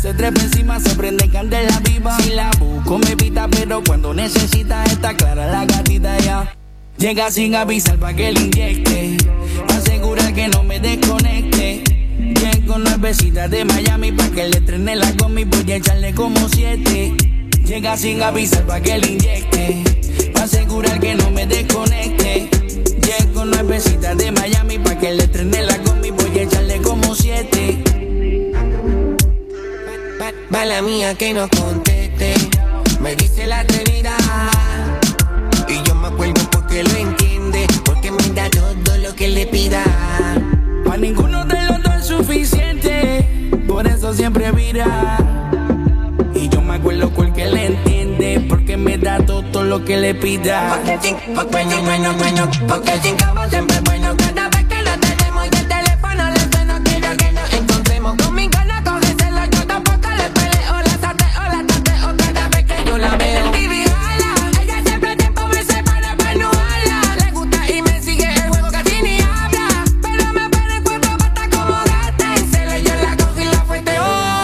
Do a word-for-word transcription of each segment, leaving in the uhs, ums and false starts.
Se trepa encima, se prende candela viva. Si la busco me pita, pero cuando necesita está clara la gatita ya. Llega sin avisar pa' que le inyecte, pa' asegurar que no me desconecte. Llego nuevecita de Miami pa' que le estrene la gomi, voy a echarle como siete. Llega sin avisar pa' que le inyecte, pa' asegurar que no me desconecte. Llego nuevecita de Miami pa' que le estrene la gomi, voy a echarle como siete. Mala mía que no conteste, me dice la atrevida. Y yo me acuerdo porque lo entiende, porque me da todo lo que le pida. Pa' ninguno de los dos es suficiente, por eso siempre vira. Y yo me acuerdo porque le entiende, porque me da todo lo que le pida. Porque sin, porque bueno, bueno, bueno, porque sin cabo siempre es bueno. Cada vez que lo tenemos y el teléfono le suena, quiero que nos encontremos. Con mi gana cógesela, yo tampoco le peleo, la sateo, la tateo cada vez que yo la veo. Ella siempre a tiempo me separa para no hablar. Le gusta y me sigue el juego, casi ni habla. Pero me pone cuatro patas como gata. Y se le yo la cojo y la fueteo.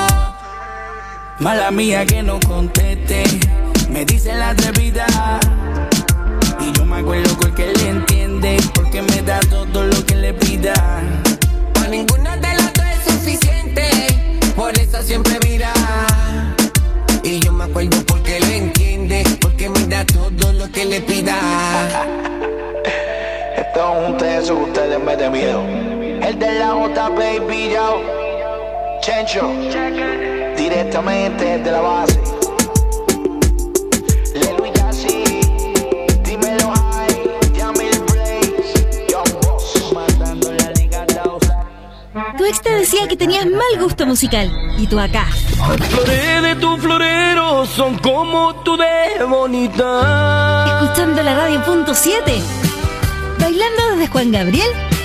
Mala mía que no conteste, me dice la atrevida. Y yo me acuerdo porque le entiende, porque me da todo lo que le pida. Pa' ninguno de los dos es suficiente, por eso siempre mira. Y yo me acuerdo porque le entiende, porque me da todo lo que le pida. Esto es un tenso que ustedes me den miedo. El de la J, baby, yo. Chencho, directamente desde la base. Tu ex te decía que tenías mal gusto musical, y tú acá. Las flores de tu florero son como tú de bonita. Escuchando la radio punto siete. Bailando desde Juan Gabriel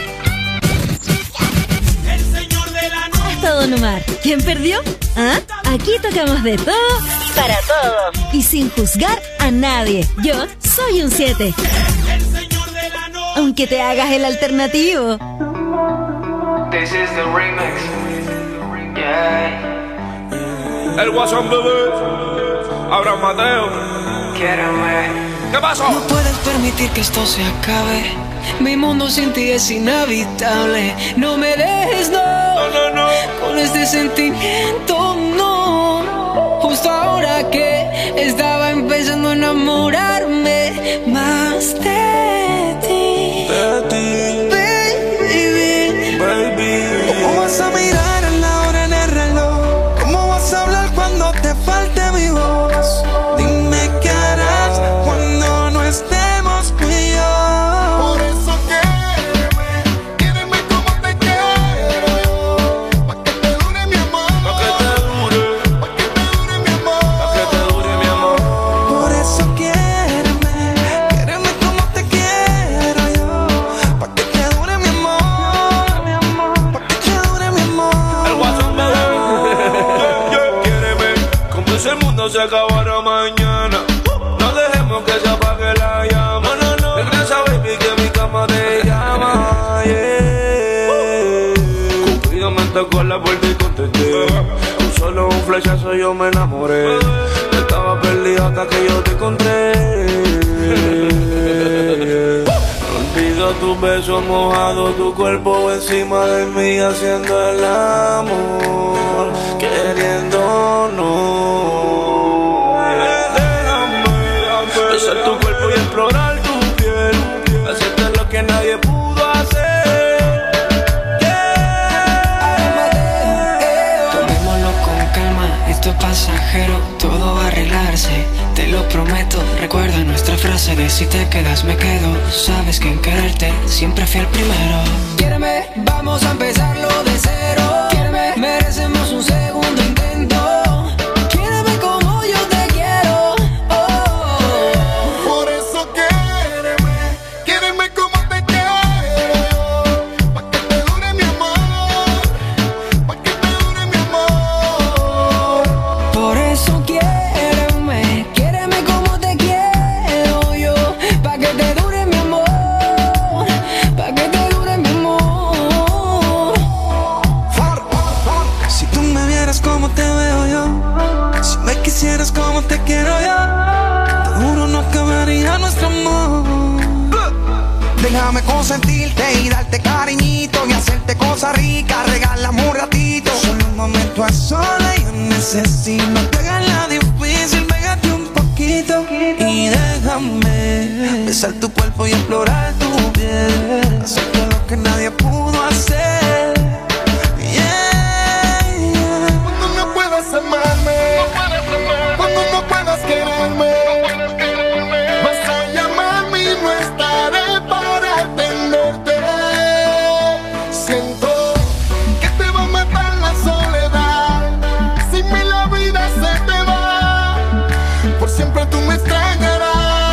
El señor de la noche hasta Don Omar. ¿Quién perdió? ¿Ah? Aquí tocamos de todo para todos y sin juzgar a nadie. Yo soy un siete. El señor de la noche. Aunque te hagas el alternativo. This is the remix. Yeah. El Guasón bebé. Abraham Mateo. Quiéreme. ¿Qué pasó? No puedes permitir que esto se acabe. Mi mundo sin ti es inhabitable. No me dejes, no. No, no, no. Con este sentimiento, no. Justo ahora que estaba empezando a enamorarme más de ti. De ti. Baby. Baby. ¿Cómo vas a mirar a la hora en el reloj? ¿Cómo vas a hablar cuando te falte mi voz? Dime qué harás cuando no estemos tú y yo. Por eso quiéreme, quiéreme como te quiero yo. Pa' que te dure mi amor. Pa' que te dure. Pa' que te dure mi amor. Pa' que te dure mi amor. Por eso quiéreme, quiéreme como te quiero yo. Pa' que te dure mi amor, mi amor. Pa' que te dure mi amor. El Guasón bebé. Yeah, yeah. Quiéreme como si el mundo se acabara mañana. No dejemos que se apague la llama. No, no, no. Regresa, baby, que mi cama te llama. Yeah. Cupido me tocó la puerta y contesté. Con solo un flechazo yo me enamoré. Estaba perdido hasta que yo te encontré. Olvido tus besos mojados, tu cuerpo encima de mí haciendo el amor, queriéndonos. Déjame besar tu cuerpo y explorar tu piel, hacerte lo que nadie pudo hacer. Yeah. Tomémoslo con calma, esto es pasajero, todo va a arreglarse, te lo prometo. Recuerda nuestra frase de si te quedas me quedo. Sabes que en quererte siempre fui el primero. Quiéreme, vamos a empezarlo de cero. Quiéreme, merecemos un segundo intento. Quiéreme como yo te quiero. Oh. Por eso quiéreme, quiéreme como te quiero yo. Pa' que te dure mi amor. Pa' que te dure mi amor. Por eso quiéreme, quiéreme como te quiero yo. Pa' que te dure mi amor, pa' que te dure mi amor. Déjame consentirte y darte cariñito y hacerte cosas ricas, regálame un ratito. Solo un momento a solas yo necesito. No te hagas la difícil, pégate un poquito y déjame besar tu cuerpo y explorar tu piel, hacerte lo que nadie pudo hacer. Yeah, yeah. Cuando no puedas amarme, cuando no puedas quererme, vas a llamarme y no estaré para atenderte. Siento que te va a matar la soledad, sin mí la vida se te va, por siempre tú me extrañarás.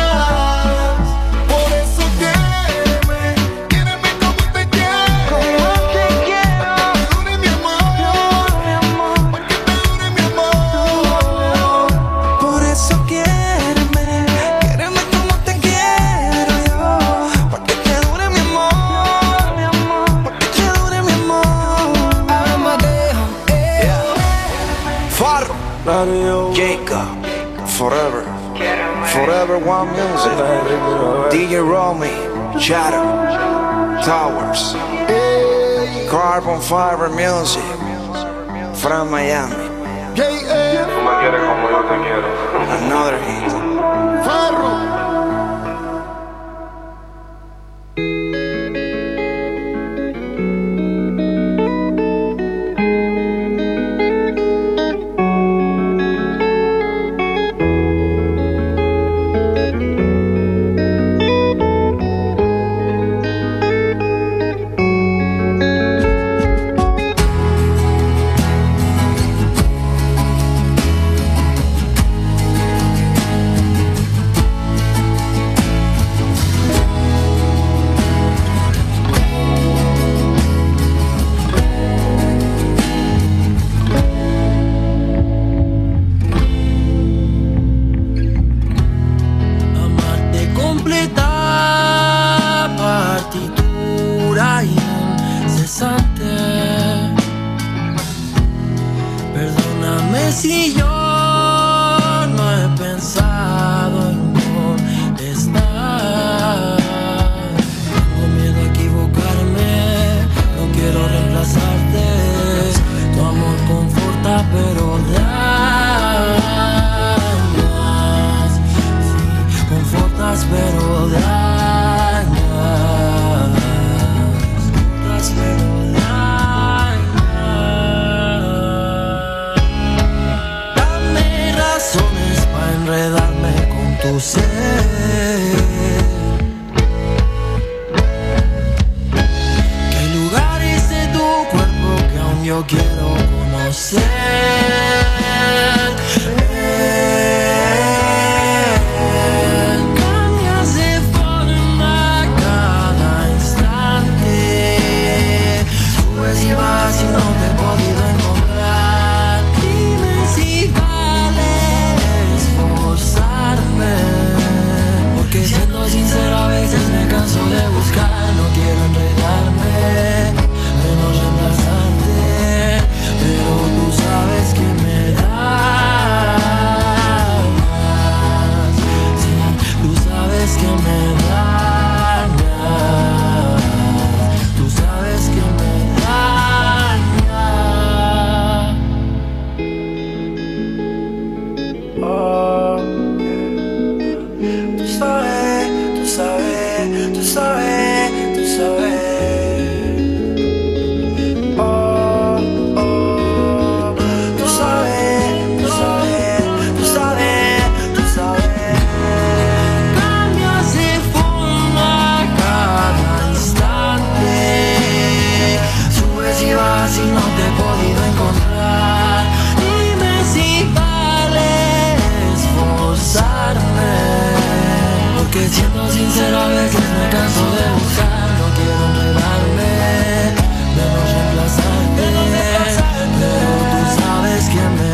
Por eso quiéreme, quiéreme como te quiero, como te quiero, pa' que dure mi amor, pa' que te dure mi amor. Por eso quiéreme, quiéreme como te quiero yo, pa' que te dure mi amor, mi amor, pa' que te dure mi amor. Amadeo, eh. Farro, Jacob, Forever, Forever One Music, D J Romy, Shadow, Towers, Carbon Fiber Music, from Miami, J F, Tú me quieres como yo te quiero. another hit. Farro. Amarte completa partitura incesante. Perdóname si yo no he pensado en contestar. Tengo miedo a equivocarme, no quiero reemplazarte. Tu amor conforta pero dañas. Sí, confortas pero dañas. Confortas pero dañas. Dame razones para enredarme con tu ser. Que hay lugares de tu cuerpo que aún yo quiero conocer. Cambias de forma cada instante. Subes y vas y no te he podido encontrar. Dime si vale esforzarme, porque siendo sincero a veces me canso de buscar. No quiero enredarme, menos reemplazarte, pero tú sabes que me dañas. Sí, tú sabes que me dañas. Tú sabes que me dañas. Oh, tú sabes, tú sabes, tú sabes, tú sabes. Oh, oh, tú sabes, tú sabes, tú sabes, tú sabes. Cambias de forma cada instante. Subes y vas y no te he podido encontrar. Dime si vale esforzarme, porque siendo sincero a veces me canso de buscar. No quiero enredarme, menos reemplazarte, pero tú sabes que me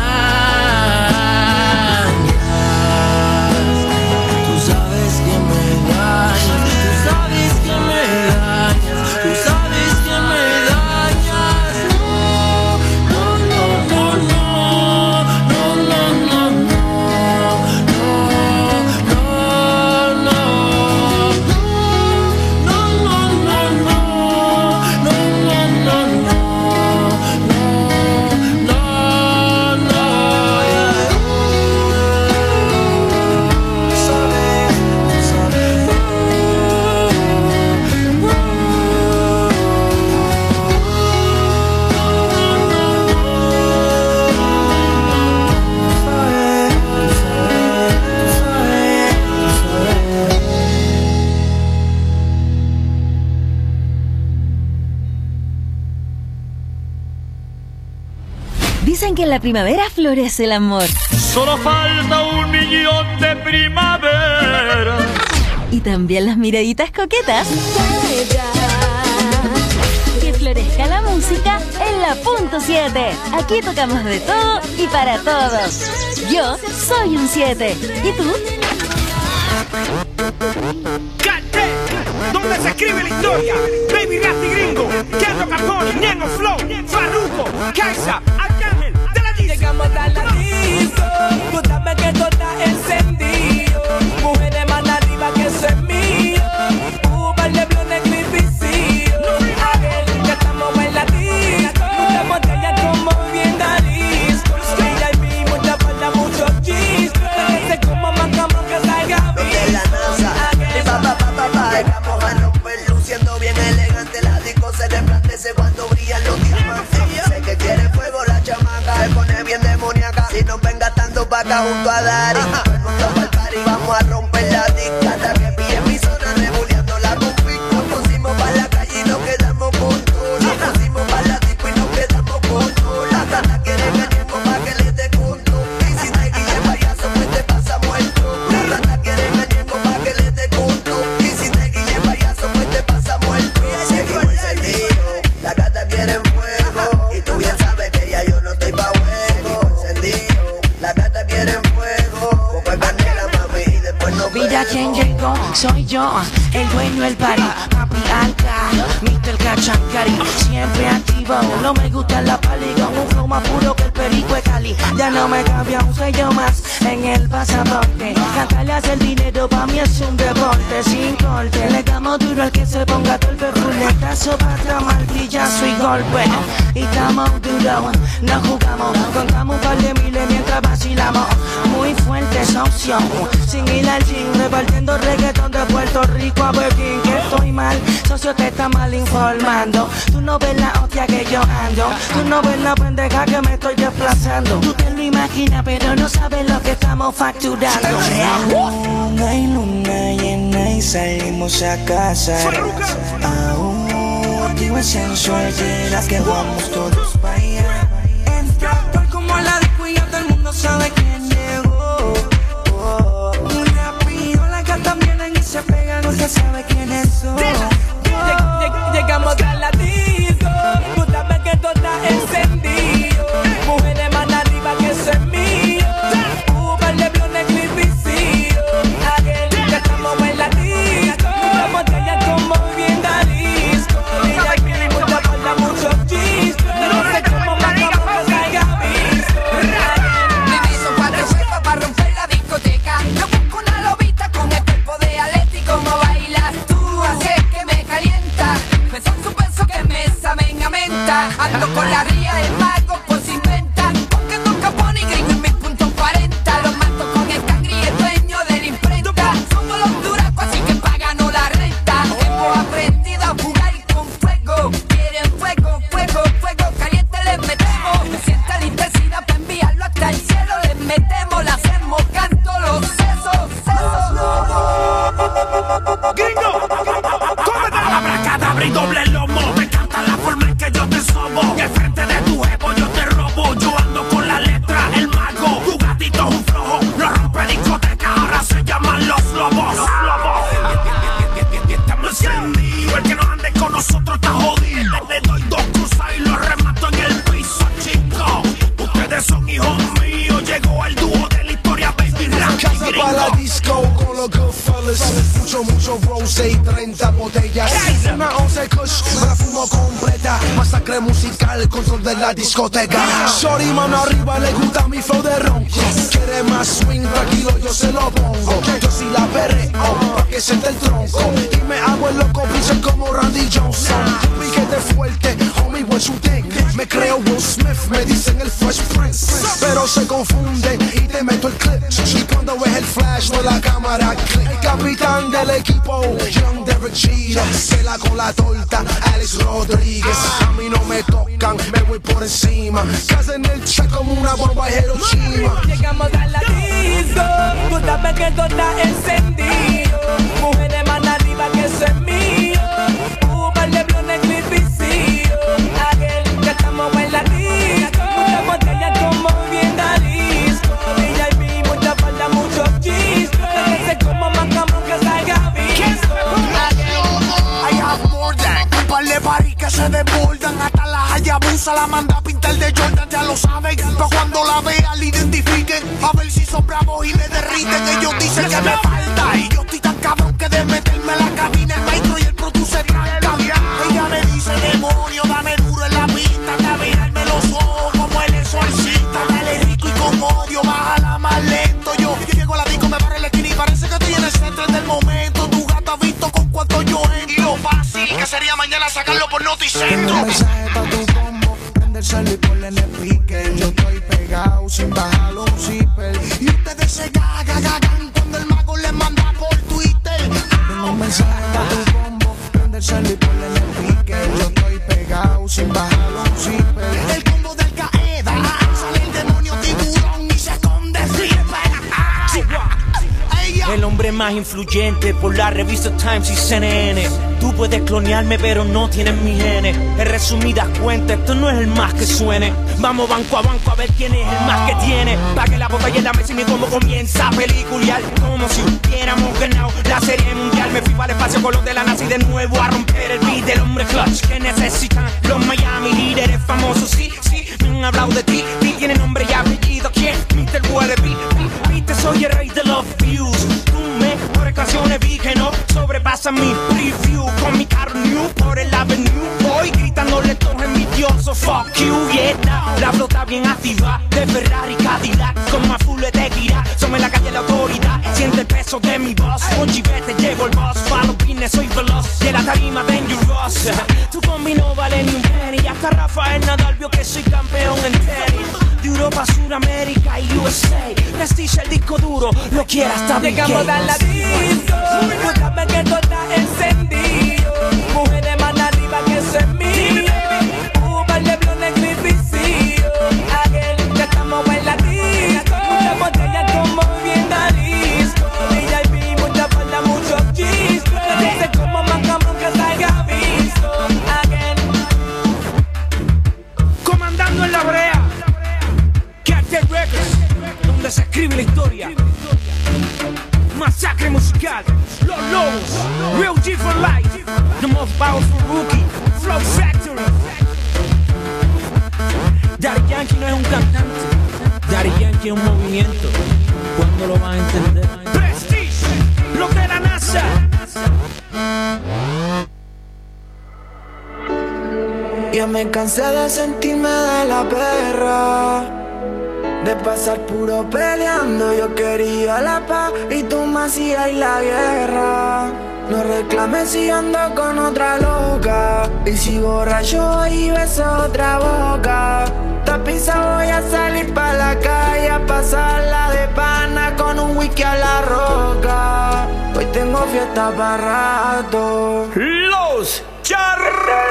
dañas. Tú sabes que me dañas. Tú sabes que me dañas. Tú sabes que me dañas. No, no, no, no, no, no, no, no, no, no, no, no, no, no. Dicen que en la primavera florece el amor. Solo falta un millón de primavera. Y también las miraditas coquetas. Que florezca la música en la punto siete. Aquí tocamos de todo y para todos. Yo soy un siete. ¿Y tú? Cante, donde se escribe la historia. Baby Rasty Gringo, Kendo Capone, Ñengo Flow, Farruko, Kaisa, Arcángel, de la disco. Llegamos a la disco, tú sabes que todo está encendido. Mujeres más arriba que eso es mío. Uber, Leblon, Eclipse, ya estamos en la disco. Muchas botellas como bien disco. Ella y mí, mucha falta, mucho chis. Parece como mancamos que salga de la NASA, y pa pa pa pa pa. Llegamos a romper luciendo bien elegante. La disco se resplandece cuando brillan los diamantes. Sé que quiere fuego la chamaca, se pone bien demoníaca. Si nos ven gastando pa' acá junto a Dari, todo el mundo pa'l party, vamos a romper la disca. Hasta que pille mi zona, rebuleando la conflicto. Nos pusimos pa' la calle y nos quedamos con todo. Nos pusimos pa' la disco y nos quedamos con todo. La tata quiere engañemos pa' que le dé conto. Y si te guille payaso, pues te pasa muerto. La tata quiere engañemos pa' que le dé conto. Y si te guille payaso, pues te pasa muerto. Seguimos encendido, la gata quiere fuego. Y tú bien sabes que ya yo no estoy pa' juego. Encendido, la gata quiere fuego. Poco es candela, mami, y después nos Mira quién llegó, soy yo, el dueño del party, papi alca, mister Cachancari, siempre activo, no me gusta la pali, con un flow más puro que el perico de Cali, ya no me cambia un sello más en el pasaporte, cantarle hace el dinero pa' mí es un deporte, sin corte, le damos duro al que se ponga todo el perfuletazo para atrás, martillazo y golpe, y estamos duros, no jugamos, contamos un par de miles mientras vacilamos, muy fuerte esa opción, sin ir al gym, repartiendo reggaetón de Puerto Rico a Berlín, que estoy mal, socio te está mal informando, tú no ves la hostia que yo ando, tú no ves la pendeja que me estoy desplazando, tú te lo imaginas pero no sabes lo que estamos facturando. Aún hay luna llena y salimos a casa. Aún digo es sensual de las que vamos todos pa' allá. Entra tal como la disco y ya todo el mundo sabe quién llegó. Oh, muy rápido las gatas vienen y se pegan, no se sabe quiénes son. Lleg- Llegamos a la disco, tú sabes que todo está encendido. Mujeres más arriba que eso es mío. Uber, Leblon, Eclipse, ya estamos en la disco. Muchas botellas como bien disco. Ella y mí, mucha falta, mucho chis. No sé cómo marcamos que salga visto. Viví son cuatro juegos para romper la discoteca. Yo busco una lobita con el cuerpo de Aleti. Como bailas tú, haces que me calienta. Me son su beso que me saben a menta. Ando con la ría del mago por si inventa. Porque Don Capone y Gringo en mi punto cuarenta. Los mato con el cangri y el dueño de la imprenta. Somos los duracos así que páganos la renta. Hemos aprendido a jugar con fuego. Quieren fuego, fuego, fuego caliente les metemos. Sienta la intensidad para enviarlo hasta el cielo. Les metemos, la hacemos, canto los sesos, sesos. Gringo, cómete la bracadabra y doble el lomo. Me encanta la forma en que yo te sobo. Y al frente de tu jevo yo te robo. Yo ando con la letra, el mago. Tu gatito es un flojo, no rompe discoteca. Ahora se llaman los lobos. Los lobos. Estamos encendidos. El que no ande con nosotros está jodido. Le doy dos cruzas y lo remato en el piso, chico. Ustedes son hijos míos. Llegó el dúo de la historia, Baby Rasty Casa pa' la disco con los Goodfellas. Mucho, mucho rosé y treinta botellas. Una once kush, me la fumo completa. Masacre musical, control de la discoteca. Shorty, mano arriba, le gusta mi flow de ronco. Quiere más swing, tranquilo, yo se lo pongo. Yo sí la perreo, pa' que siente el tronco. Y me hago el loco, piso como Randy Johnson. Un piquete fuerte, homie, what you think? Me creo Will Smith, me dicen el Fresh Prince. Pero se confunden y te meto el clip. Y cuando ves el flash, no la cámara click. El capitán del equipo, Young Derek Jeter. Pela con la torta, Alex Rodríguez. A mí no me tocan, me voy por encima. Casa en el chat como una bomba Hiroshima. Llegamos a la disco, tú sabes que todo está encendido. Mujeres más arriba que eso es mío. Uber, Leblon, Eclipse, ya estamos en la disco. Muchas botellas esposa la manda a pintar de Jordan, ya lo saben. Pa' cuando la vean, la identifiquen. A ver si son bravos y me derriten. Ellos dicen que me falta. Y yo estoy tan cabrón que de meterme en la cabina, el maestro y el producer tranca. Ella me dice, demonio, dame duro en la pista. Que a mirarme los ojos como el exorcista. Dale rico y con odio, bájala más lento. Yo llego a la disco, me paro en la esquina y parece que estoy en el centro del momento. Tu gata ha visto con cuánto yo entro. Y lo fácil que sería mañana sacarlo por Noticentro. Un mensaje pa' tu combo, prende el cel y ponle en el speaker. Yo estoy pegado sin bajarlo un zipper. Y ustedes se gagan, gagan cuando el mago les manda por Twitter. Tengo un mensaje pa' tu combo, prende el cel y ponle en el speaker. Yo estoy pegado sin bajarlo un zipper. El combo del Qaeda, sale el demonio tiburón y se esconde Flipper. El hombre más influyente por la revista Times y C N N. Tú puedes clonearme pero no tienes mis genes. En resumidas cuentas, esto no es el más que suene. Vamos banco a banco a ver quién es el más que tiene. Pa' que la botella en la mesa y mi combo comienza a peliculear. Como si hubiéramos ganado la serie mundial. Me fui para el espacio con los de la NASA y de nuevo a romper el beat del hombre clutch que necesitan los Miami líderes famosos. Sí, sí, me han hablado de ti. Ti tiene nombre y apellido. ¿Quién? mister Wallaby. Viste, soy el rey de los views. Tú mejores canciones vi que no sobrepasa mi preview. Con mi carro new por el avenue. Voy gritándole todos envidiosos. Fuck you, yeah. La flota bien activa de Ferrari Cadillac. Con más full de tequila. Somos en la calle la autoridad. Siente el peso de mi voz. Con chivete llevo el boss. Follow business, soy veloz. De la tarima dangerous. Tu combi no vale ni un penny. Y hasta Rafael Nadal vio que soy campeón en tenis. De Europa, Sudamérica y U S A. Prestige el disco duro. Lo quiera hasta mi Llegamos a la disco. Tú sabes que todo está encendido. Mujeres más arriba que eso es mío. Uber, Leblon, Negripicillo. Aquel que estamos en la disco. Muchas botellas como bien disco. V I P, mucha falda, muchos chistes. Dice como más cabrón que salga visto. Aquel. Comandando en la brea. Cartel Records, donde se escribe la historia. Masacre musical, Los Lobos, Real G for life, the most powerful rookie, Flow Factory. Daddy Yankee no es un cantante, Daddy Yankee es un movimiento. ¿Cuándo lo vas a entender? Prestige, lo de la NASA. Ya me cansé de sentirme de la perra, de pasar puro peleando. Yo quería la paz y tú me hacías la guerra. No reclames si ando con otra loca. Y si borracho y beso otra boca. Tapiza voy a salir pa' la calle a pasarla de pana con un whisky a la roca. Hoy tengo fiesta pa' rato. Los Charros.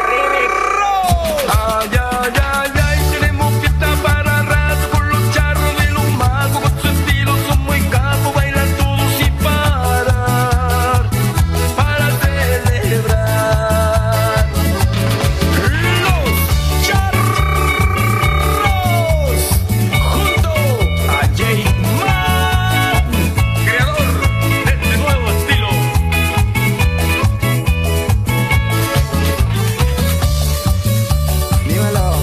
Ay, ay, ay, ay, tenemos fiesta para rato con los charros de los magos. Con su estilo son muy capos, bailan todos sin parar, para celebrar. Los Charros, junto a J-Man, creador de este nuevo estilo. Dímelo.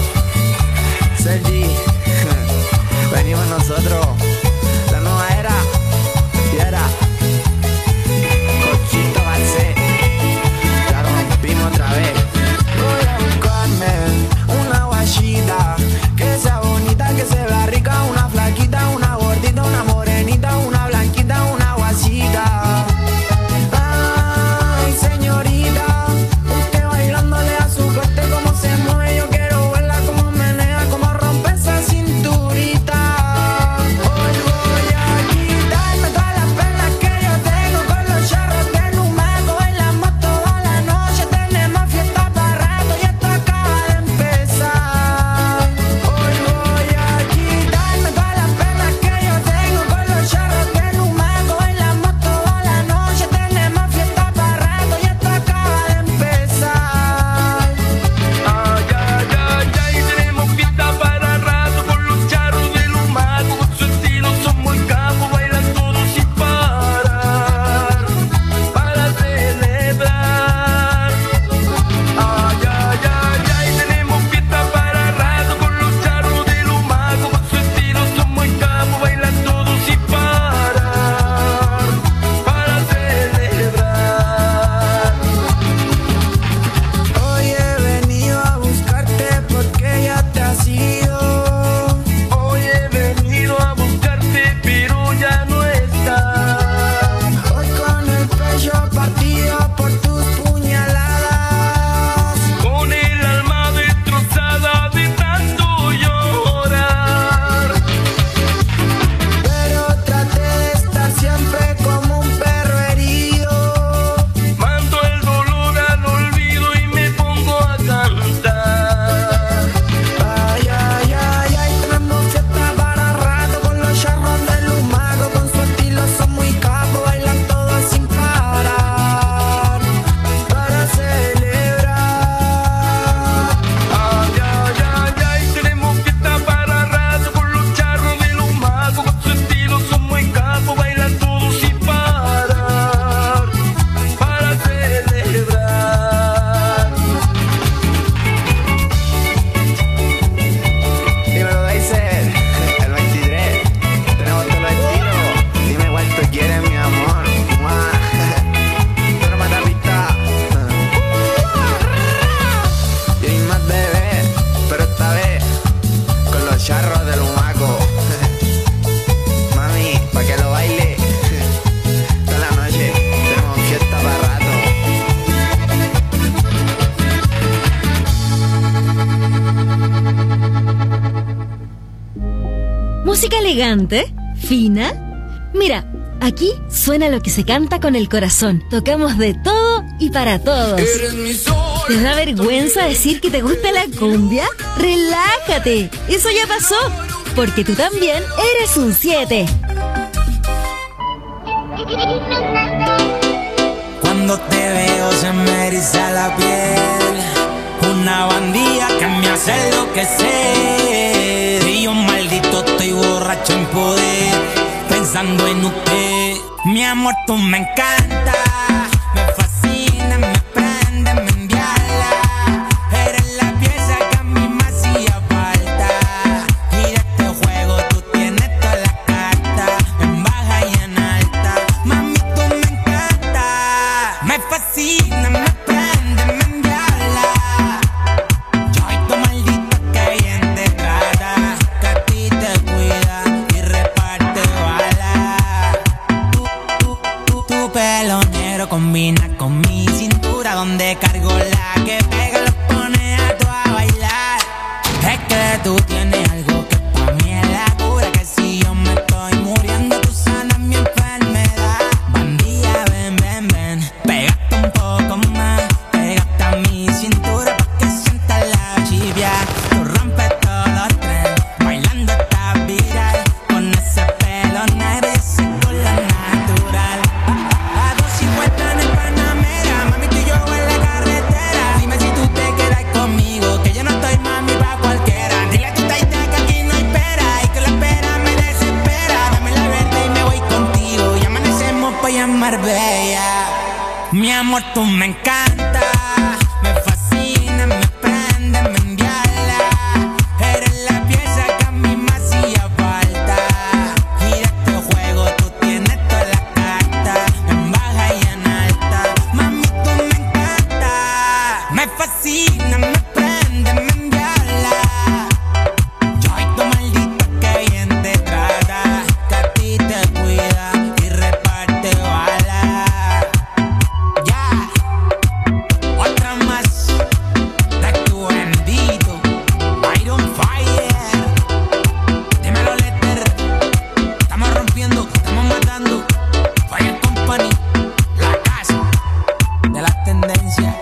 música elegante, fina. Mira, aquí suena lo que se canta con el corazón. Tocamos de todo y para todos. ¿Te da vergüenza decir que te gusta la cumbia? ¡Relájate! Eso ya pasó, porque tú también eres un siete. Cuando te veo se me eriza la piel, una bandida que me hace enloquecer. Y yo maldito estoy borracho en poder, pensando en usted. Mi amor, tú me encanta, me fascina, me prende, me enviala. Eres la pieza que a mí me hacía falta. Y de este juego tú tienes todas las cartas, en baja y en alta. Mami, tú me encanta, me fascina, me prende, me enviala. Yo y tu maldita que bien te trata, que a ti te cuida y reparte balas. Tu, tu, tu, tu pelo negro combina con mi cintura, donde cargo la que pega lo pone a tu a bailar. Es que tú tienes algo que pa' mí es la cura, que si yo me estoy muriendo tú sanas mi enfermedad. Bandía, ven, ven, ven, pégate un poco más, pégate a mi cintura pa' que sientas la chivia. Tú rompes todos los trenes, bailando esta viral, con ese pelo negro y ese color natural. A dos cincuenta en el Panamera, mami, tú y yo en la carretera. Dime si tú te quedas conmigo, que yo no estoy mami pa' cualquiera. Dile a tu taita que aquí no hay pera, y que la espera me desespera. Dame la verde y me voy contigo, y amanecemos pa' allá en Marbella. Mi amor, tú me encanta, me fascina, me prende, me enviala. Eres la pieza que a mí me hacía falta. Y de este juego tú tienes todas las cartas, en baja y en alta. Mami, tú me encanta, me fascina, me prende, me enviala. Yo y tu maldita que bien te trata, que a ti te cuida y reparte balas. Ya, otra más de tu bendito Iron Fire. Dímelo, Letter. Estamos rompiendo, estamos matando. Fire Company, la casa de las tendencias.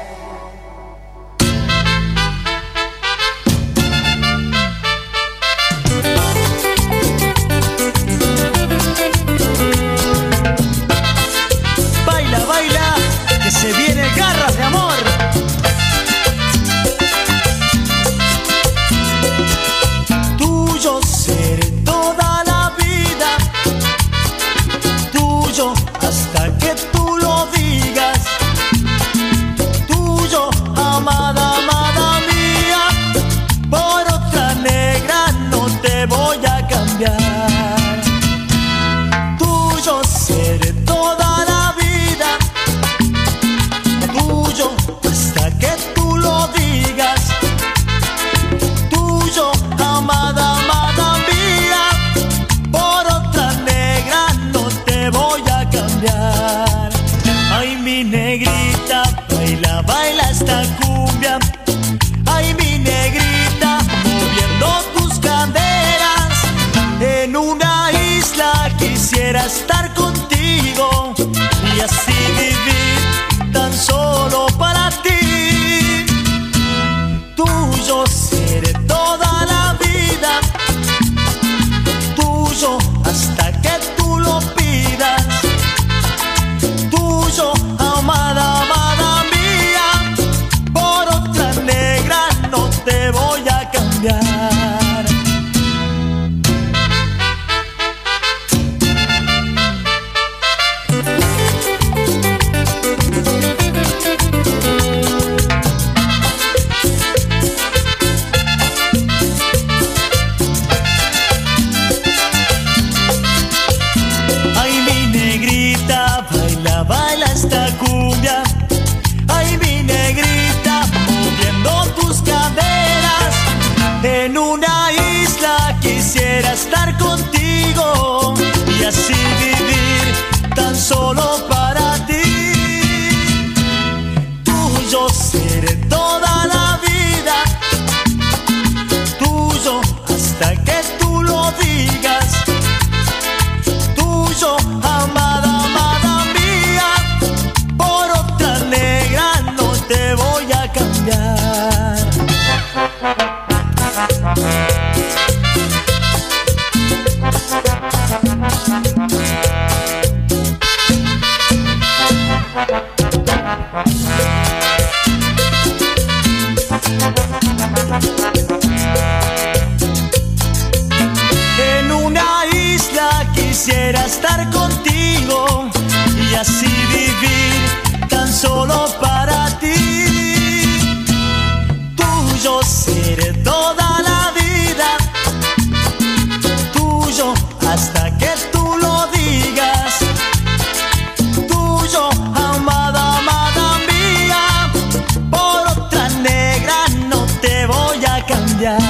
Baila, baila, que se viene garras de amor. Tuyo seré toda la vida, tuyo hasta que tú lo digas. Tuyo, amada, amada mía, por otra negra no te voy a cambiar. Tuyo seré toda la vida, tuyo hasta que tú lo digas. Tuyo, amada, amada mía, por otra negra no te voy a cambiar. Ay, mi negrita, baila, baila esta cumbia. Ay, mi negrita, moviendo tus caderas. En una isla quisiera estar contigo y así vivir tan solo para ti. Tuyo seré toda la vida, tuyo hasta que tú lo pidas. Tuyo, amada, amada mía, por otra negra no te voy a cambiar. Ay, mi negrita, baila, baila esta cumbia. Ay, mi negrita, moviendo tus caderas. En una isla quisiera estar contigo y así vivir tan solo para ti. Tuyo seré toda la vida, tuyo hasta que tú lo digas. cambiar.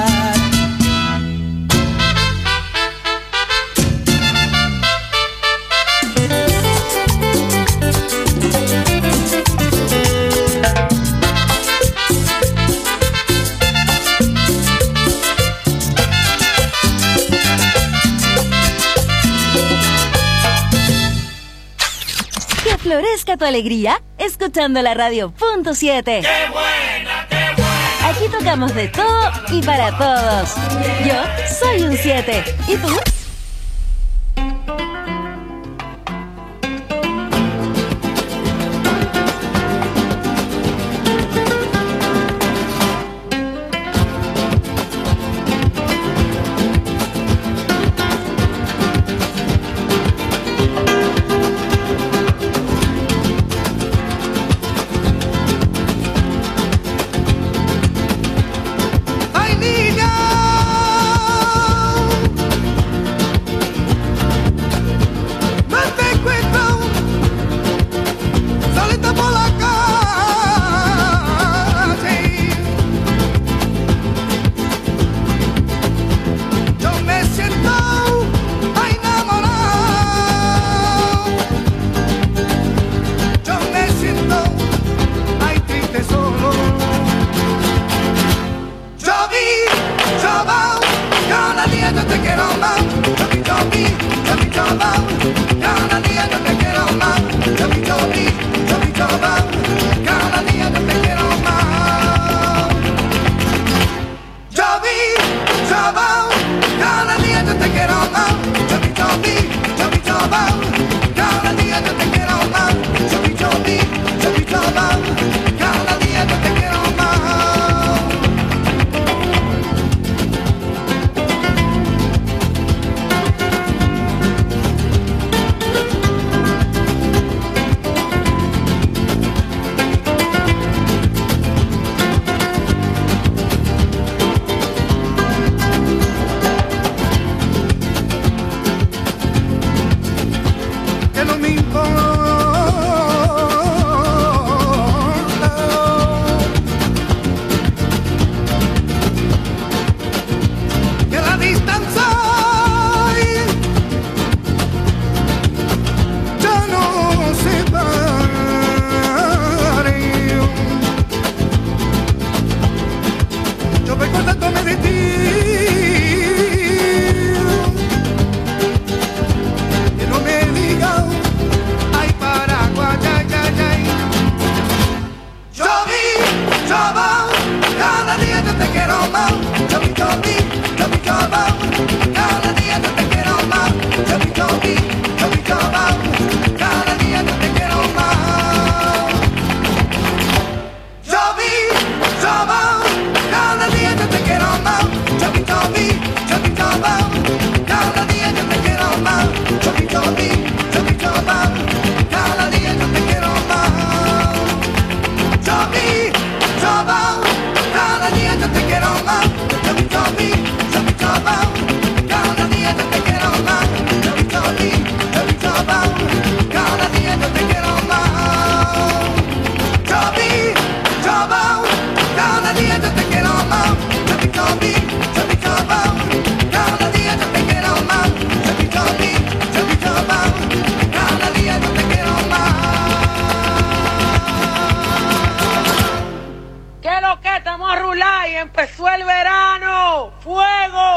Florezca tu alegría escuchando la radio punto siete. ¡Qué buena, qué buena! Aquí tocamos de todo y para todos. Yo soy un siete. ¿Y tú? Empezó el verano, fuego.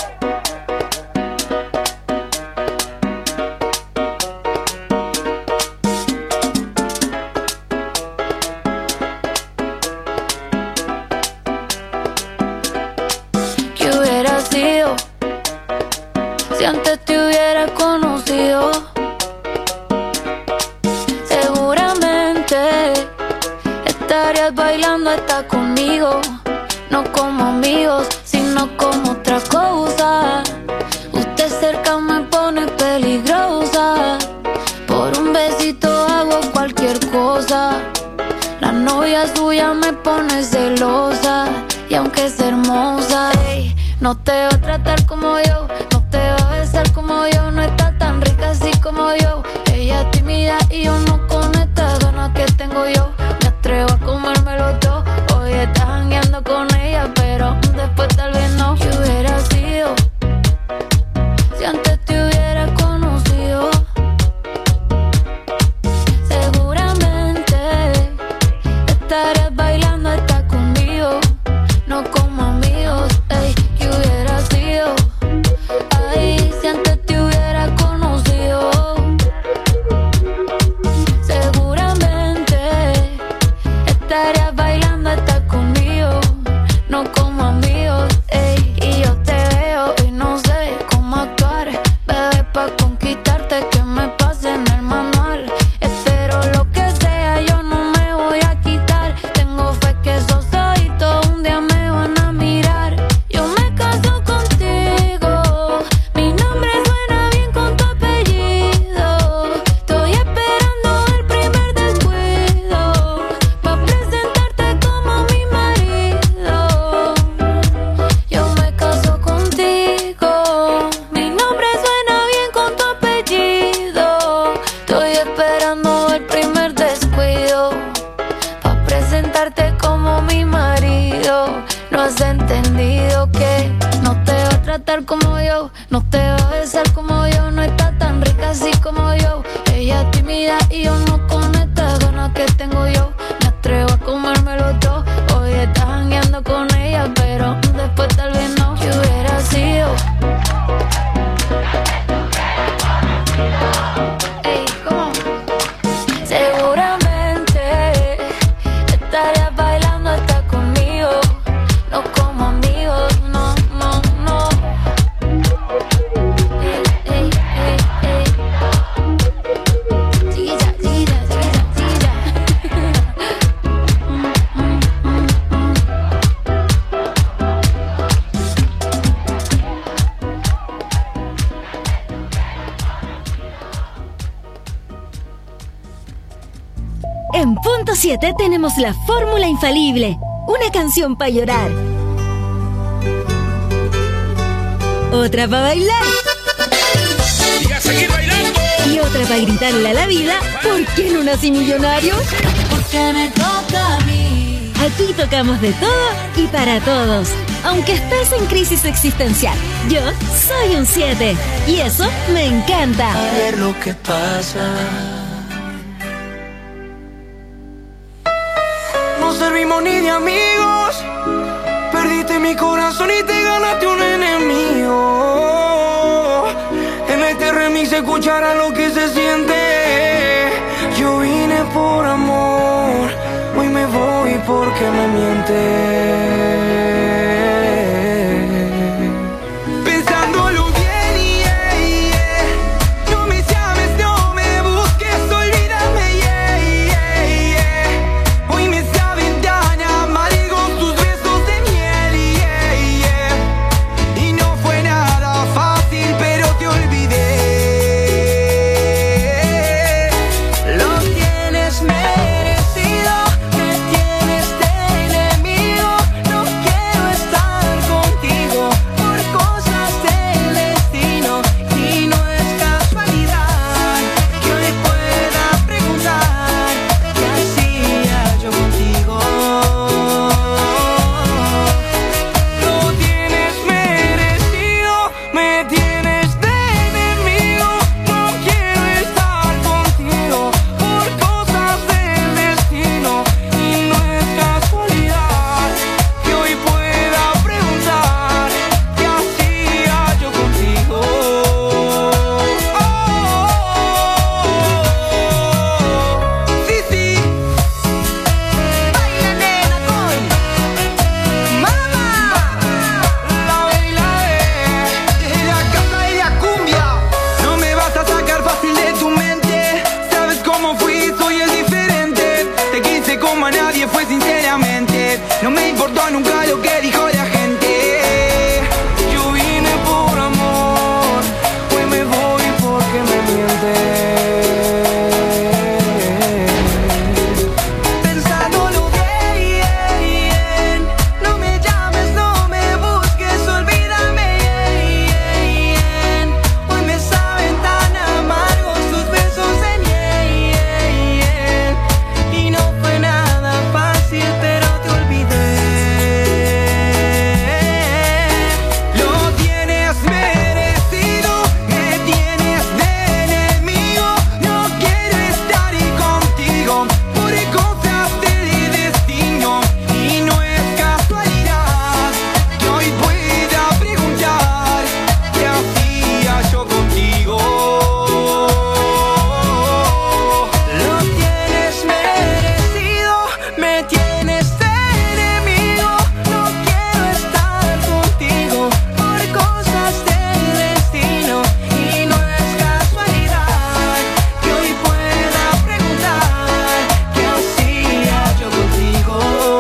¿Qué hubiera sido si antes te hubiera conocido? Seguramente estarías bailando hasta conmigo. No como amigos, sino como otra cosa. Usted cerca me pone peligrosa. Por un besito hago cualquier cosa. La novia suya me pone celosa. Y aunque es hermosa, ey, no te va a tratar como yo. No te va a besar como yo. No está tan rica así como yo. Ella es tímida y yo no con estas ganas que tengo yo. Me atrevo a comérmelo todo. Hoy estás jangueando con ella, pero de darte como mi marido. No has entendido que no te va a tratar como yo, no te va a besar como yo, no está tan rica así como yo. Ella es tímida y yo no con estas ganas que tengo yo. Me atrevo a comérmelo todo. Hoy estás jangueando con ella, pero después tal vez no. Yo hubiera sido ey, ¿cómo? Seguramente estarías bailando hasta conmigo. No como amigos, no, no, no. Ey, ey, ey, ey. Chiquilla, chiquilla, chiquilla, chiquilla. Mm, mm, mm, mm. En punto siete tenemos la fórmula infalible. Una canción para llorar. Otra para bailar. Y a seguir bailando. Y otra para gritarle a la vida, ¿por qué no nací millonario? Porque me toca a mí. Aquí tocamos de todo y para todos. Aunque estés en crisis existencial, yo soy un siete. Y eso me encanta. A ver lo que pasa. No servimos ni de amigos. Perdiste mi corazón y te ganaste un enemigo. En este remix se escuchará lo que se siente. Yo vine por amor, hoy me voy porque me mientes. Pensándolo bien, yeah, yeah. No me llames, no me busques, olvídame, yeah, yeah, yeah. Hoy me saben tan amargos tus besos de miel, yeah, yeah. Y no fue nada fácil, pero te olvidé. Lo tienes merecido, me tienes de enemigo. No quiero estar contigo por cosas del destino. Y no es casualidad que hoy pueda preguntar qué hacía yo contigo. Lo tienes merecido, me tienes de enemigo. No quiero estar contigo por cosas del destino. Y no es casualidad que hoy pueda preguntar qué hacía yo contigo. Oh, sí, sí. Baila, nena, con mamá. La baila de la casa y la cumbia. No me vas a sacar fácil de tu mente. Sabes cómo fui, soy el diferente. Te quise como a nadie, fue sinceramente. No me importó nunca lo que dijo la gente. Yo vine por amor, hoy me voy porque me mientes. Pensándolo bien, bien. No me llames, no me busques, olvídame, bien. Hoy me saben tan amargos tus besos de miel. Y no fue nada fácil, pero te olvidé. Lo tienes merecido, me tienes de enemigo. No quiero estar ahí contigo por cosas del destino. Y no es casualidad que hoy pueda preguntar qué hacía yo contigo. Lo tienes merecido, me tienes de enemigo. No quiero estar contigo por cosas del destino. Y no es casualidad que hoy pueda preguntar qué hacía yo contigo.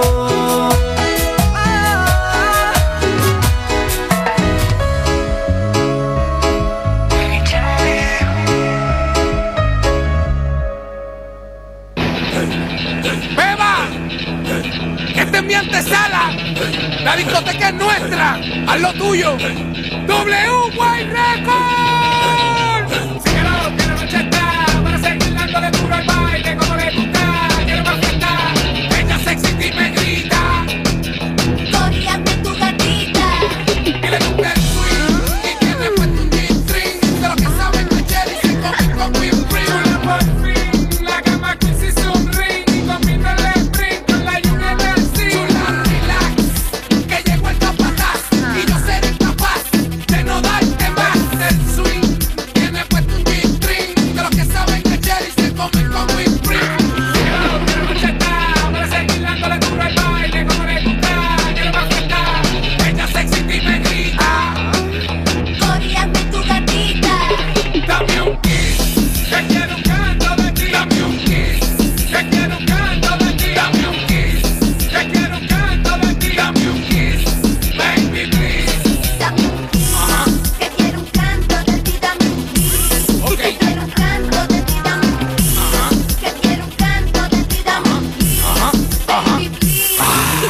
¡Beba! ¡Que esta es mi antesala! ¡La discoteca es nuestra! ¡Haz lo tuyo! ¡W White Records! Síguelo, tiene noche está para seguir dándole duro al baile como le gusta. Quiero más fiesta. Ella sexy, dime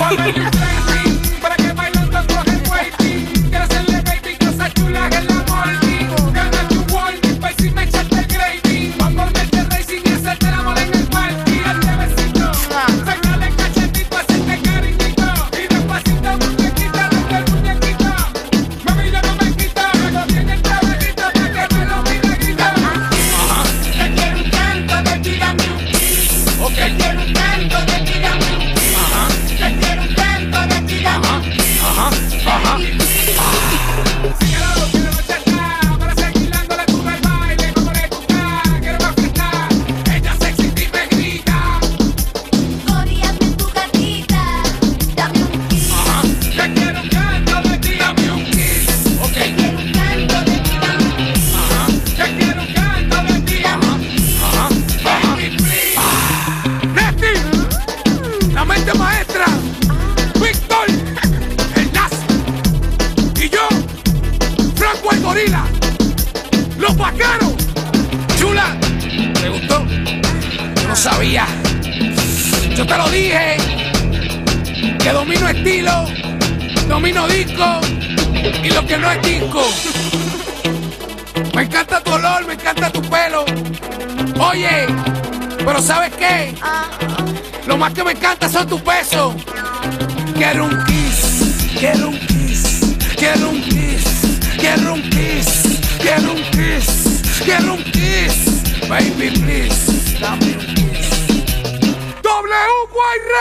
Son tus besos. Quiero un kiss, quiero un kiss, quiero un kiss, quiero un kiss, quiero un kiss, quiero un kiss, baby please, dame un kiss. W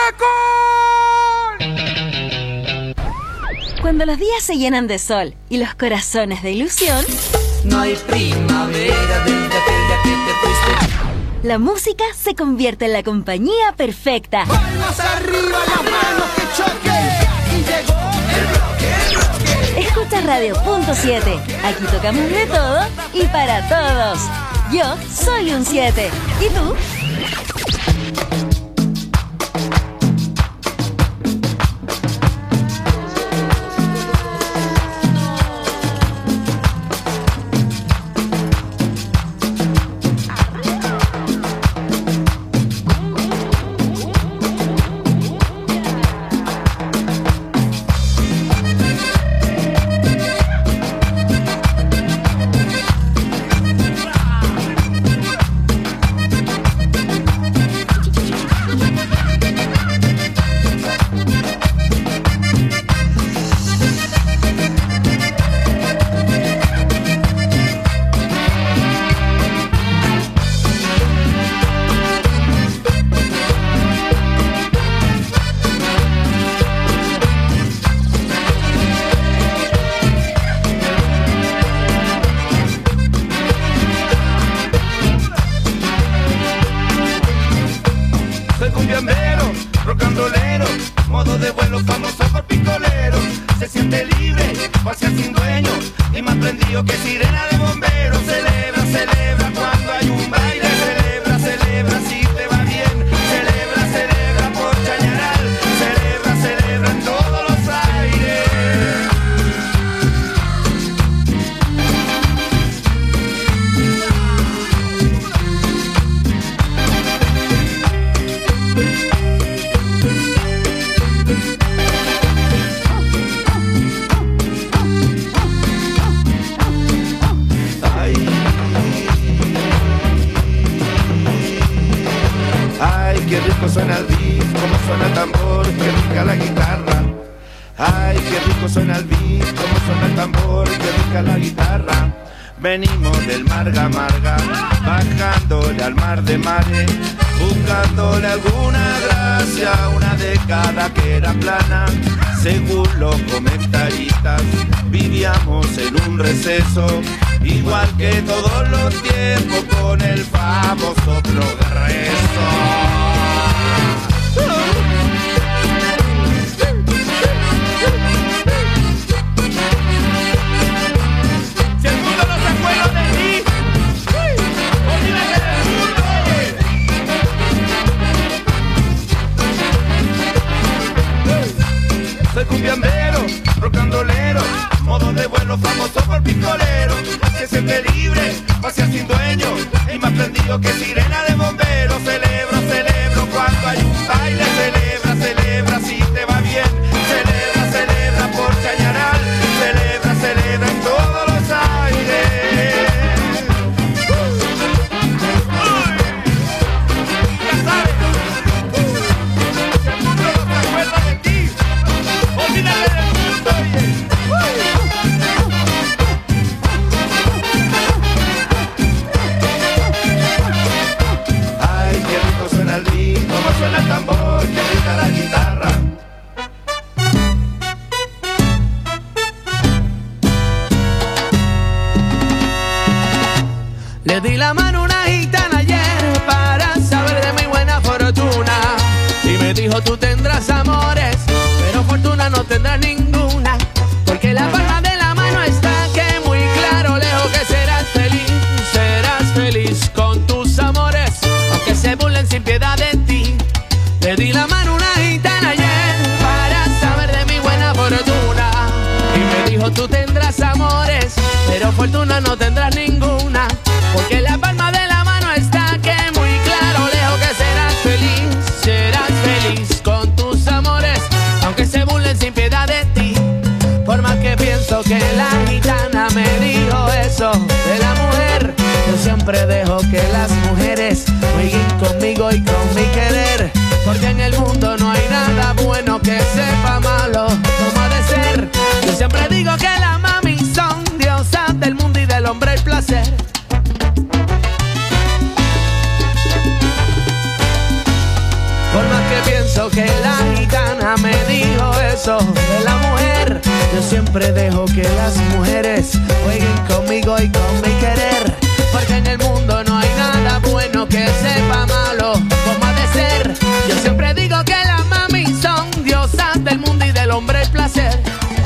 White Record. Cuando los días se llenan de sol y los corazones de ilusión, no hay primavera desde aquel día que te fuiste. La música se convierte en la compañía perfecta. Palmas arriba, las manos que choquen. Y llegó el bloque, el bloque. Escucha Radio Punto siete. Aquí tocamos de todo y para todos. Yo soy un siete. ¿Y tú? Venimos del Marga Marga, bajándole al mar de mares, buscándole alguna gracia, una década que era plana. Según los comentaristas, vivíamos en un receso, igual que todos los tiempos, con el famoso progreso. Soy cumbiambero, rocandolero, modo de vuelo famoso por picolero, que siempre libre, pasea sin dueño, y más prendido que sirena de bombero. Celebro, celebro cuando hay un baile, celebra, celebra si te va bien, dijo tú tendrás amores, pero fortuna no tendrás ninguna, porque la palma de la mano está que muy claro, lejos que serás feliz, serás feliz con tus amores, aunque se burlen sin piedad de ti. Le di la mano a una gitana ayer para saber de mi buena fortuna, y me dijo tú tendrás amores, pero fortuna no tendrás ninguna, porque la palma de la mano está que muy claro, lejos que serás feliz, serás feliz con tus amores, aunque se burlen sin piedad de ti. Por más que pienso que la gitana me dijo eso de la mujer, yo siempre dejo que las mujeres jueguen conmigo y con mi querer, porque en el mundo no hay nada bueno que sepa malo como ha de ser. Yo siempre digo que las mami son diosas del mundo y del hombre el placer. Por más que pienso que la gitana me dijo eso de la mujer, yo siempre dejo que las mujeres jueguen conmigo y con mi querer, porque en el mundo no hay nada bueno que sepa malo como ha de ser. Yo siempre digo que las mami son diosas del mundo y del hombre el placer.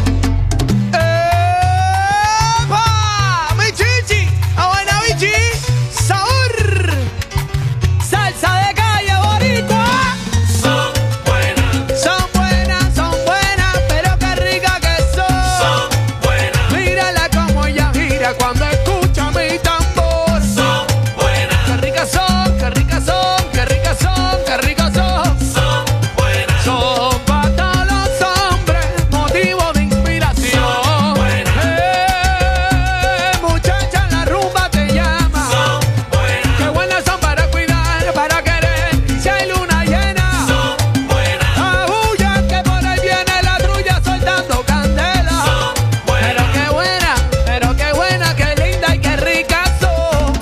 Cuando escucha mi tambor, son buenas. Qué ricas son, qué ricas son, qué ricas son, qué ricas son. Son buenas. Son para todos los hombres, motivo de inspiración. Son buenas. Eh, muchacha, la rumba te llama. Son buenas. Qué buenas son para cuidar, para querer. Si hay luna llena, son buenas. Aúlla que por ahí viene la trulla soltando candela. Son buenas. Pero qué buena, pero qué buena. Qué linda y qué rica son.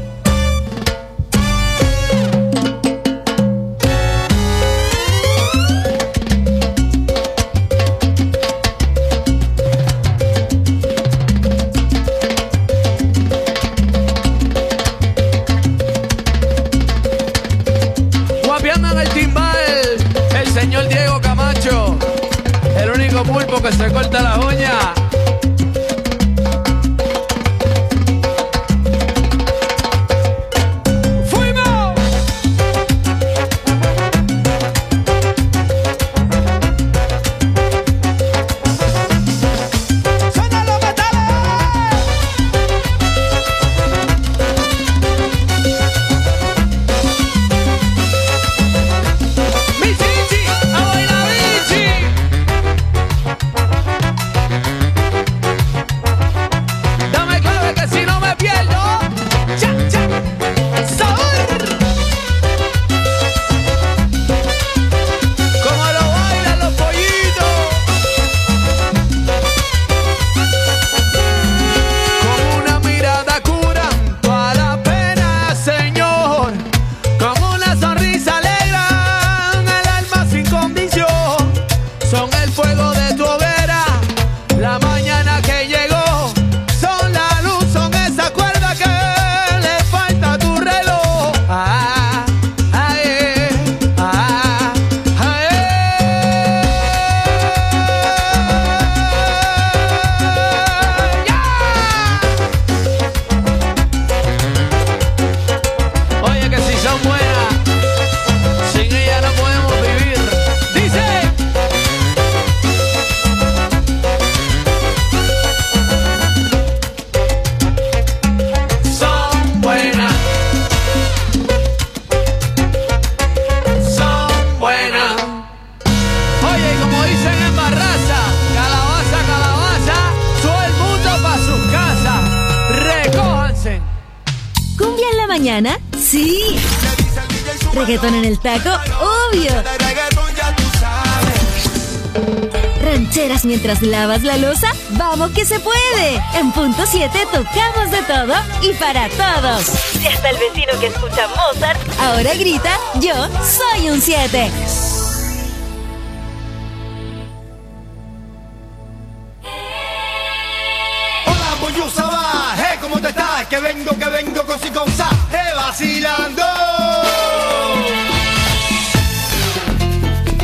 Guapiando en el timbal, el señor Diego Camacho, el único pulpo que se corta las uñas. mañana? Sí. Reggaetón en el taco, obvio. Rancheras mientras lavas la loza, vamos que se puede. En punto siete tocamos de todo y para todos. Y hasta el vecino que escucha Mozart ahora grita, yo soy un siete. Hola, Boyusa va, hey, ¿cómo te estás? Que vengo, que vengo con si cosa, hey, vacilando.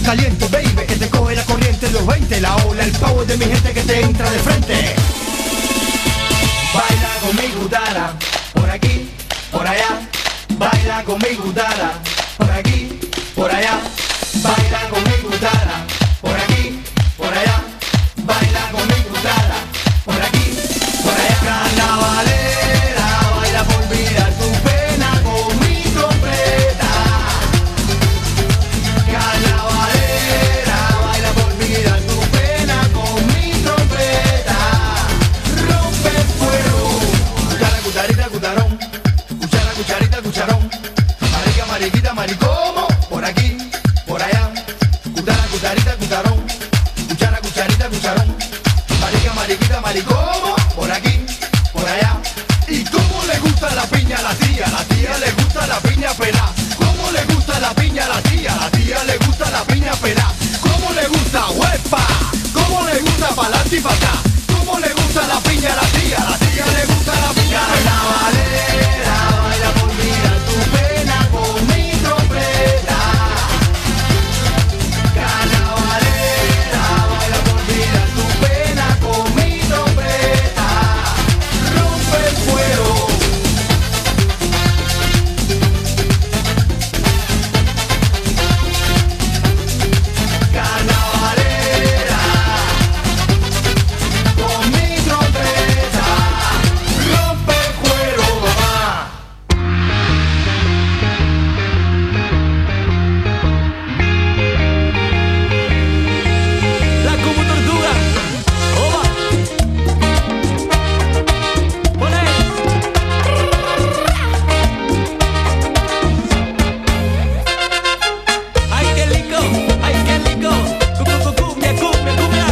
caliente, baby, que te coge la corriente, los veinte, la ola, el power de mi gente que te entra de frente. Baila con mi gutara, por aquí, por allá. Baila con mi gutara, por aquí, por allá. Baila con mi gutara, por aquí, por allá. Baila con mi gutara, por aquí, por allá. Carnavalera, baila por olvidar tu pena con mi trompeta. Carnavalera, baila por olvidar tu pena con mi trompeta. Rompe el fuego, cuchara, cucharita, cucharón. Cuchara, cucharita, cucharón. Marica, mariquita, maricomo, por aquí, por allá. Cuchara, cucharita, cucharón. Cuchara, cucharita, cucharón. Marica, mariquita, maricomo, por aquí, por allá. ¿Y cómo le gusta la piña a la tía? La tía le gusta la piña pelá. ¿Cómo le gusta la piña a la tía? La tía le gusta la piña pelá. ¿Cómo le gusta huepa? ¿Cómo le gusta pa'lante y pa' acá? ¿Cómo le gusta la piña a la tía? La tía le gusta la piña pelá. Carnavalera, baila por olvidar tu pena con mi trompeta. Carnavalera, baila por olvidar tu pena con mi trompeta. Rompe el fuego. Carnavalera, con mi trompeta. Rompe el cuero, mamá. La como tortuga. Oba. Pone. Ay, qué rico, ay, qué rico. Cu- cu- cu- Cumbia, cumbia, cumbia.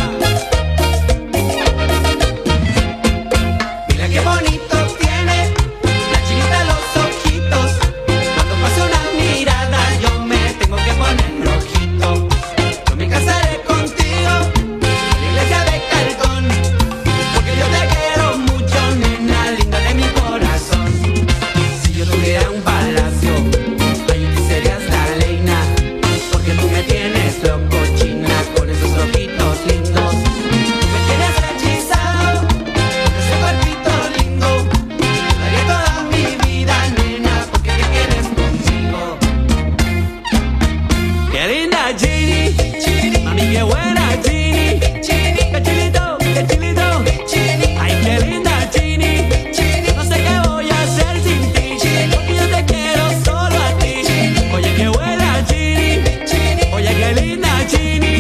Mira qué bonito tiene la chinita los ojitos. Cuando pase una mirada yo me tengo que poner rojito. Yo me casaré contigo en la iglesia de Calcón, porque yo te quiero mucho, nena linda de mi corazón. Si yo tuviera un palacio, ay, tú serías la reina, porque tú me tienes loco, china, con esos ojitos lindos. Tú me tienes hechizado con ese cuerpito lindo. Te daría toda mi vida, nena, porque te quieres conmigo. Qué linda Gini, mami qué buena Gini, qué chilito, qué chilito, ay qué linda Gini, no sé qué voy a hacer sin ti, porque yo te quiero solo a ti. Oye qué buena Gini, oye qué linda Gini.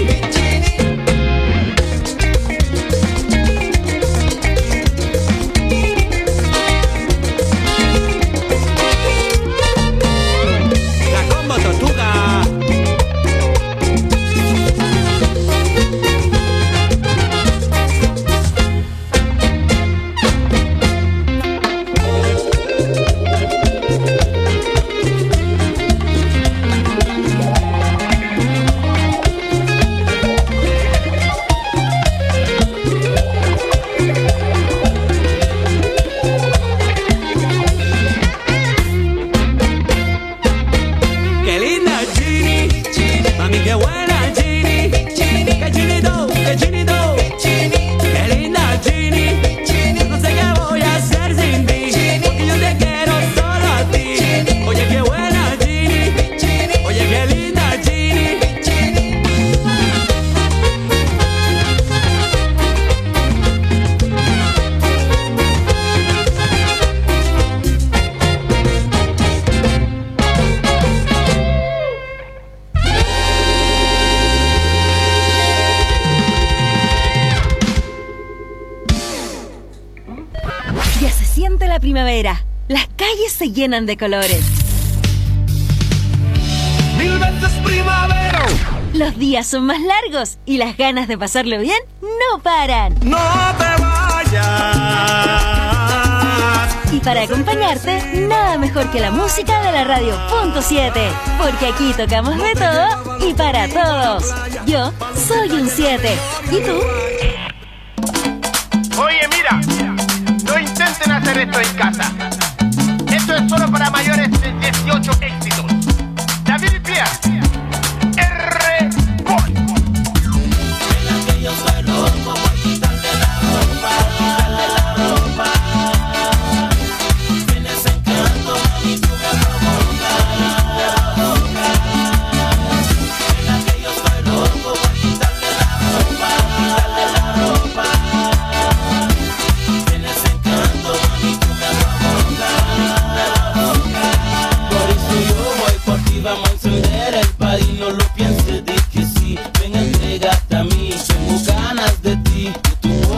La combo tortuga. Qué linda Gini, mami qué buena Gini, qué chinito, qué chinito, qué linda Gini, no sé qué voy a hacer sin ti, porque yo te quiero solo a ti. Oye qué buena Gini, oye qué linda Gini. Ya se siente la primavera. Las calles se llenan de colores. Mil veces primavera. Los días son más largos y las ganas de pasarlo bien no paran. No te vayas. Y para acompañarte, nada mejor que la música de la radio Punto siete. Porque aquí tocamos de todo y para todos. Yo soy un siete. ¿Y tú? Oye, mira, no intenten hacer esto en casa. Esto es solo para mayores de dieciocho éxitos. David Pierre, R. ganas de ti, de tu